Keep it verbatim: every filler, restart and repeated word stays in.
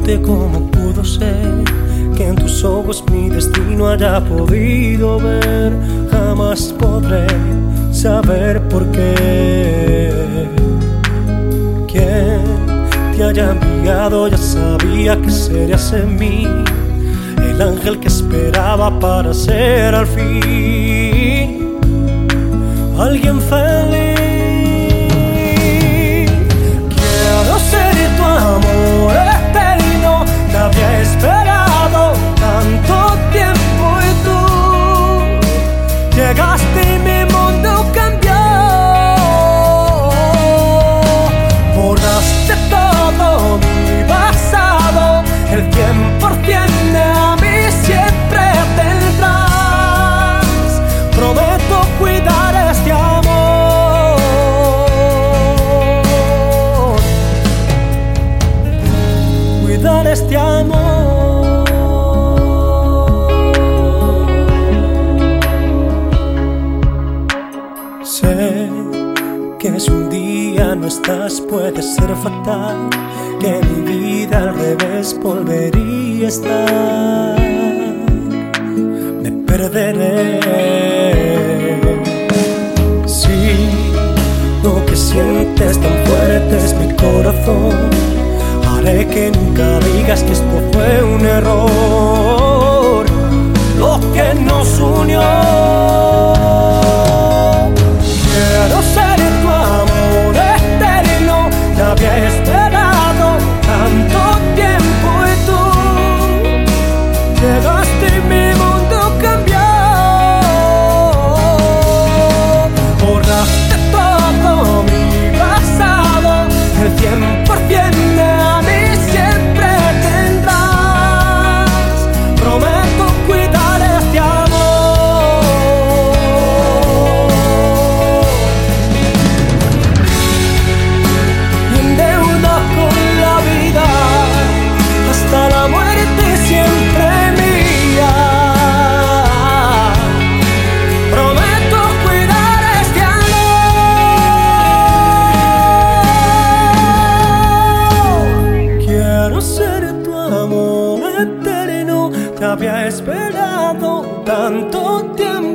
pregunte cómo pudo ser que en tus ojos mi destino haya podido ver. Jamás podré saber por qué. Quien te haya enviado ya sabía que serías en mí el ángel que esperaba para ser al fin alguien feliz. Quiero ser tu amor eterno, te había esperado tanto tiempo y tú llegaste y mi mundo cambió. Borraste todo mi pasado, el cien por ciento a mí siempre tendrás. Prometo cuidar este amor, cuidar este amor. Sé que si un día no estás puede ser fatal, que mi vida al revés volvería a estar. Me perderé si lo que sientes tan fuerte es mi corazón. Haré que nunca digas que esto fue un error, lo que nos unió. Quiero ser tu amor eterno, te había esperado tanto tiempo y tú llegaste y mi mundo cambió. Borraste todo mi pasado, el cien por ciento a mí siempre tendrás. Prometo cuidar este amor. Y en deuda con la vida, hasta la muerte siempre mía. Prometo cuidar este amor. Quiero ser tu amor eterno, te había esperado tanto tiempo